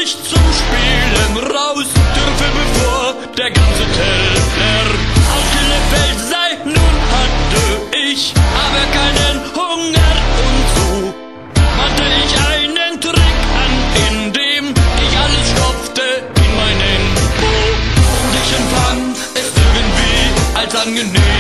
ich zum Spielen raus dürfe, bevor der ganze Teller ausgefällt sei. Nun hatte ich aber keinen Hunger und so wandte ich einen Trick an, indem ich alles stopfte in meinen Po. Und ich empfand es irgendwie als angenehm.